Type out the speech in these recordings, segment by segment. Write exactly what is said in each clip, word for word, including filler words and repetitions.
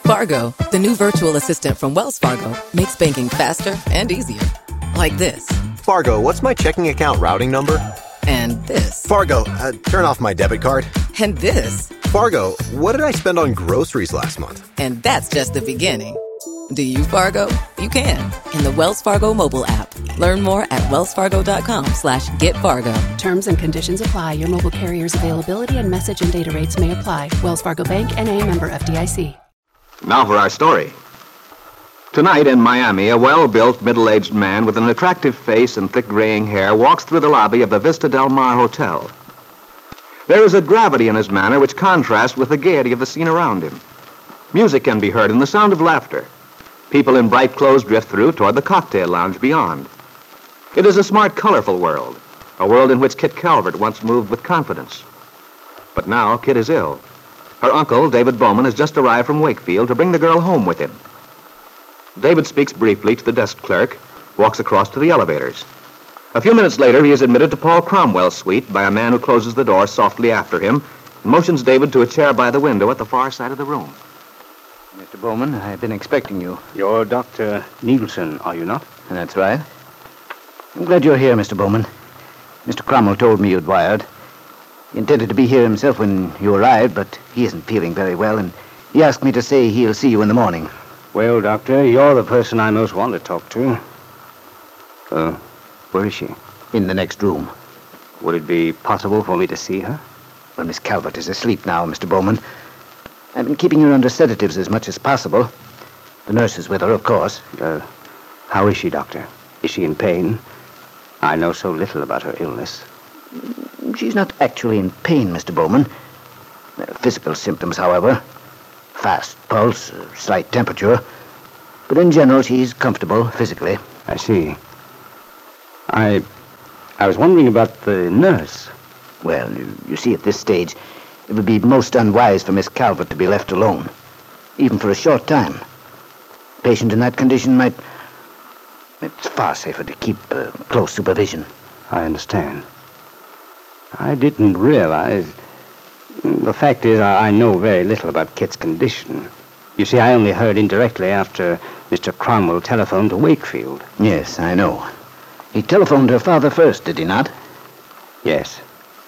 Fargo, the new virtual assistant from Wells Fargo, makes banking faster and easier. Like this. Fargo, what's my checking account routing number? And this. Fargo, uh, turn off my debit card. And this. Fargo, what did I spend on groceries last month? And that's just the beginning. Do you, Fargo? You can. In the Wells Fargo mobile app. Learn more at wellsfargo.com slash get Fargo. Terms and conditions apply. Your mobile carrier's availability and message and data rates may apply. Wells Fargo Bank, N A member F D I C. Now for our story. Tonight in Miami, a well-built, middle-aged man with an attractive face and thick graying hair walks through the lobby of the Vista Del Mar Hotel. There is a gravity in his manner which contrasts with the gaiety of the scene around him. Music can be heard and the sound of laughter. People in bright clothes drift through toward the cocktail lounge beyond. It is a smart, colorful world, a world in which Kit Calvert once moved with confidence. But now Kit is ill. Her uncle, David Bowman, has just arrived from Wakefield to bring the girl home with him. David speaks briefly to the desk clerk, walks across to the elevators. A few minutes later, he is admitted to Paul Cromwell's suite by a man who closes the door softly after him and motions David to a chair by the window at the far side of the room. Mister Bowman, I've been expecting you. You're Doctor Nielsen, are you not? That's right. I'm glad you're here, Mister Bowman. Mister Cromwell told me you'd wired. He intended to be here himself when you arrived, but he isn't feeling very well, and he asked me to say he'll see you in the morning. Well, Doctor, you're the person I most want to talk to. Uh, where is she? In the next room. Would it be possible for me to see her? Well, Miss Calvert is asleep now, Mister Bowman. I've been keeping her under sedatives as much as possible. The nurse is with her, of course. Uh, how is she, Doctor? Is she in pain? I know so little about her illness. She's not actually in pain, Mister Bowman. Uh, physical symptoms, however. Fast pulse, uh, slight temperature. But in general, she's comfortable physically. I see. I... I was wondering about the nurse. Well, you, you see, at this stage, it would be most unwise for Miss Calvert to be left alone, even for a short time. A patient in that condition might... It's far safer to keep uh, close supervision. I understand. I didn't realize... The fact is, I know very little about Kit's condition. You see, I only heard indirectly after Mister Cromwell telephoned to Wakefield. Yes, I know. He telephoned her father first, did he not? Yes.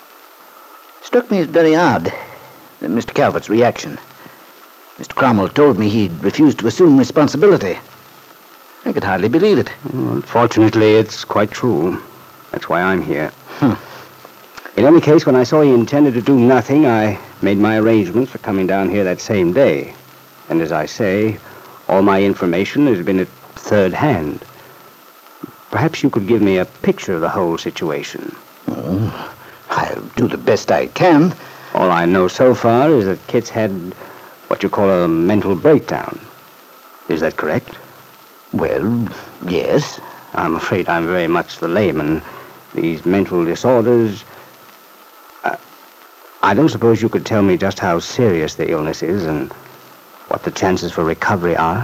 Struck me as very odd, uh, Mister Calvert's reaction. Mister Cromwell told me he'd refused to assume responsibility. I could hardly believe it. Well, fortunately, it's quite true. That's why I'm here. Hmm. In any case, when I saw he intended to do nothing, I made my arrangements for coming down here that same day. And as I say, all my information has been at third hand. Perhaps you could give me a picture of the whole situation. Oh, I'll do the best I can. All I know so far is that Kit's had what you call a mental breakdown. Is that correct? Well, yes. I'm afraid I'm very much the layman. These mental disorders... Uh, I don't suppose you could tell me just how serious the illness is and what the chances for recovery are?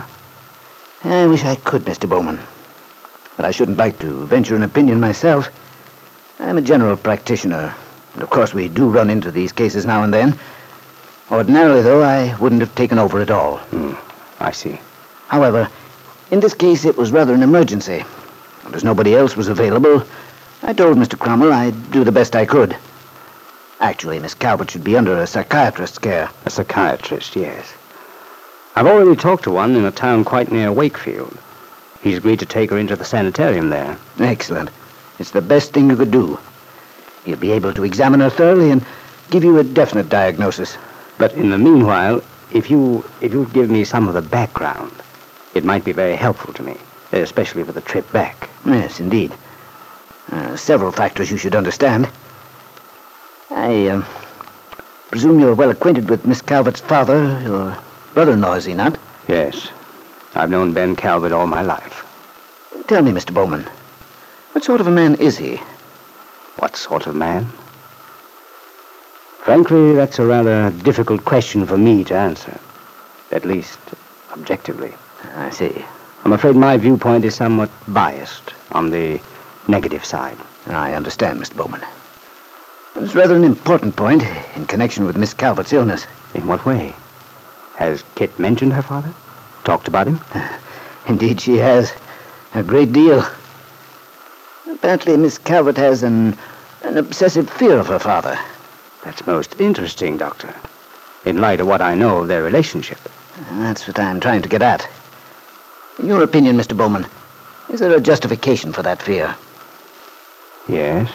I wish I could, Mister Bowman. But I shouldn't like to venture an opinion myself. I'm a general practitioner, and of course we do run into these cases now and then. Ordinarily, though, I wouldn't have taken over at all. Hmm, I see. However, in this case, it was rather an emergency. And as nobody else was available, I told Mister Cromwell I'd do the best I could. Actually, Miss Calvert should be under a psychiatrist's care. A psychiatrist, yes. I've already talked to one in a town quite near Wakefield. He's agreed to take her into the sanitarium there. Excellent. It's the best thing you could do. He'll be able to examine her thoroughly and give you a definite diagnosis. But in the meanwhile, if you if you'd give me some of the background, it might be very helpful to me, especially for the trip back. Yes, indeed. Uh, several factors you should understand. I uh, presume you're well acquainted with Miss Calvert's father, your brother-in-law, is he not? Yes. I've known Ben Calvert all my life. Tell me, Mister Bowman, what sort of a man is he? What sort of man? Frankly, that's a rather difficult question for me to answer. At least, objectively. I see. I'm afraid my viewpoint is somewhat biased on the negative side. I understand, Mister Bowman. It's rather an important point in connection with Miss Calvert's illness. In what way? Has Kit mentioned her father? Talked about him? Indeed she has. A great deal. Apparently Miss Calvert has an, an obsessive fear of her father. That's most interesting, Doctor, in light of what I know of their relationship. That's what I'm trying to get at. In your opinion, Mister Bowman, is there a justification for that fear? Yes,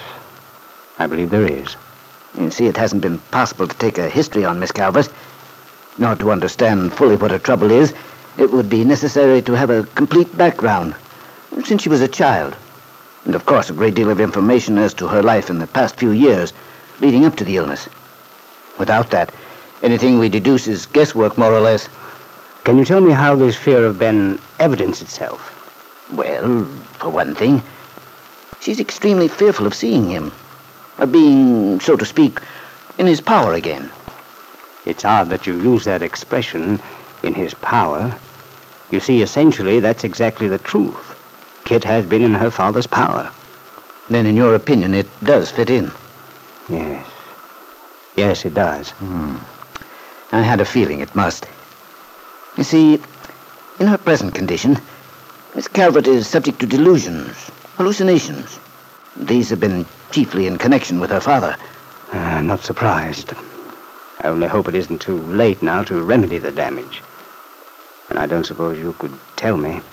I believe there is. You see, it hasn't been possible to take a history on Miss Calvert. Nor to understand fully what her trouble is, it would be necessary to have a complete background, since she was a child. And of course, a great deal of information as to her life in the past few years, leading up to the illness. Without that, anything we deduce is guesswork, more or less. Can you tell me how this fear of Ben evidenced itself? Well, for one thing, she's extremely fearful of seeing him, of being, so to speak, in his power again. It's odd that you use that expression, in his power. You see, essentially, that's exactly the truth. Kit has been in her father's power. Then, in your opinion, it does fit in? Yes. Yes, it does. Hmm. I had a feeling it must. You see, in her present condition, Miss Calvert is subject to delusions, hallucinations. These have been chiefly in connection with her father. Uh, not surprised. I only hope it isn't too late now to remedy the damage. And I don't suppose you could tell me.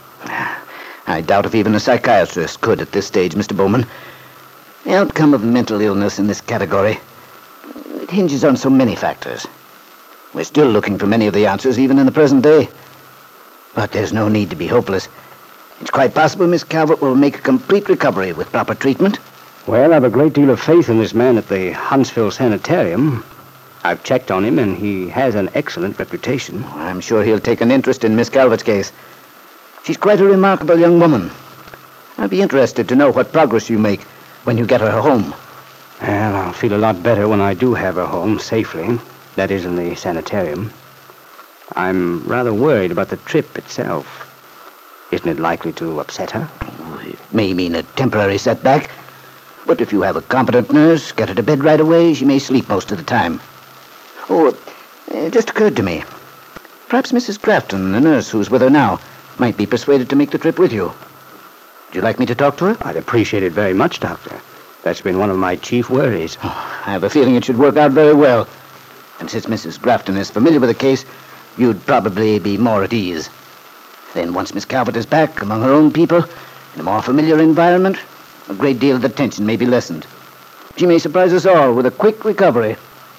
I doubt if even a psychiatrist could at this stage, Mister Bowman. The outcome of mental illness in this category, it hinges on so many factors. We're still looking for many of the answers, even in the present day. But there's no need to be hopeless. It's quite possible Miss Calvert will make a complete recovery with proper treatment. Well, I've a great deal of faith in this man at the Huntsville Sanitarium. I've checked on him, and he has an excellent reputation. I'm sure he'll take an interest in Miss Calvert's case. She's quite a remarkable young woman. I'd be interested to know what progress you make when you get her home. Well, I'll feel a lot better when I do have her home safely. That is, in the sanitarium. I'm rather worried about the trip itself. Isn't it likely to upset her? It may mean a temporary setback, but if you have a competent nurse, get her to bed right away, she may sleep most of the time. Oh, it just occurred to me. Perhaps Missus Grafton, the nurse who's with her now, might be persuaded to make the trip with you. Would you like me to talk to her? I'd appreciate it very much, Doctor. That's been one of my chief worries. Oh, I have a feeling it should work out very well. And since Missus Grafton is familiar with the case, you'd probably be more at ease. Then once Miss Calvert is back among her own people, in a more familiar environment, a great deal of the tension may be lessened. She may surprise us all with a quick recovery.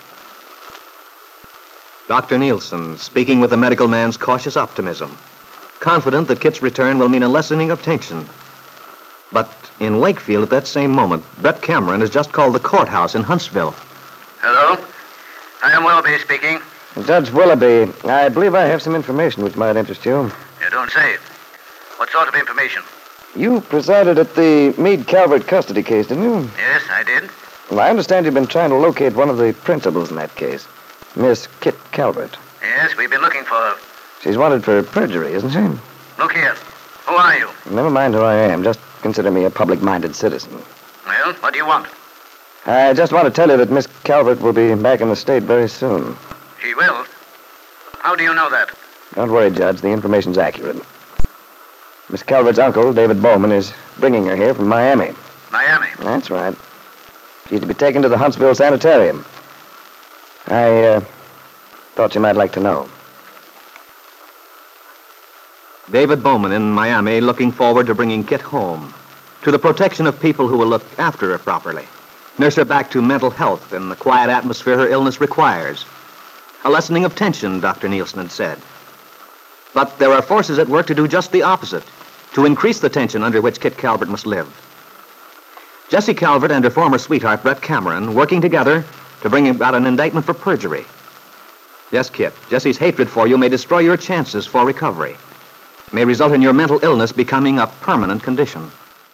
Doctor Nielsen, speaking with the medical man's cautious optimism, confident that Kit's return will mean a lessening of tension. But in Wakefield at that same moment, Brett Cameron has just called the courthouse in Huntsville. Hello? I am Willoughby speaking. Judge Willoughby, I believe I have some information which might interest you. You don't say. What sort of information? You presided at the Meade Calvert custody case, didn't you? Yes, I did. Well, I understand you've been trying to locate one of the principals in that case, Miss Kit Calvert. Yes, we've been looking for her. She's wanted for perjury, isn't she? Look here. Who are you? Never mind who I am. Just consider me a public-minded citizen. Well, what do you want? I just want to tell you that Miss Calvert will be back in the state very soon. She will? How do you know that? Don't worry, Judge. The information's accurate. Miss Calvert's uncle, David Bowman, is bringing her here from Miami. Miami? That's right. She's to be taken to the Huntsville Sanitarium. I, uh, thought you might like to know. David Bowman in Miami looking forward to bringing Kit home, to the protection of people who will look after her properly, nurse her back to mental health in the quiet atmosphere her illness requires. A lessening of tension, Doctor Nielsen had said. But there are forces at work to do just the opposite, to increase the tension under which Kit Calvert must live. Jessie Calvert and her former sweetheart, Brett Cameron, working together to bring about an indictment for perjury. Yes, Kit, Jessie's hatred for you may destroy your chances for recovery, may result in your mental illness becoming a permanent condition.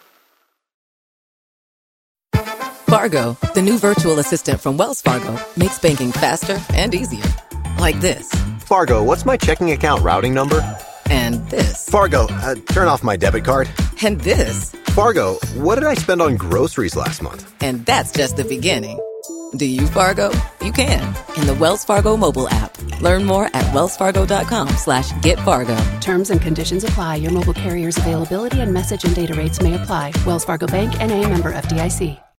Fargo, the new virtual assistant from Wells Fargo, makes banking faster and easier. Like this. Fargo, what's my checking account routing number? And this. Fargo, uh, turn off my debit card. And this. Fargo, what did I spend on groceries last month? And that's just the beginning. Do you, Fargo? You can in the Wells Fargo mobile app. Learn more at wellsfargo.com slash get Fargo. Terms and conditions apply. Your mobile carrier's availability and message and data rates may apply. Wells Fargo Bank, N A, member F D I C.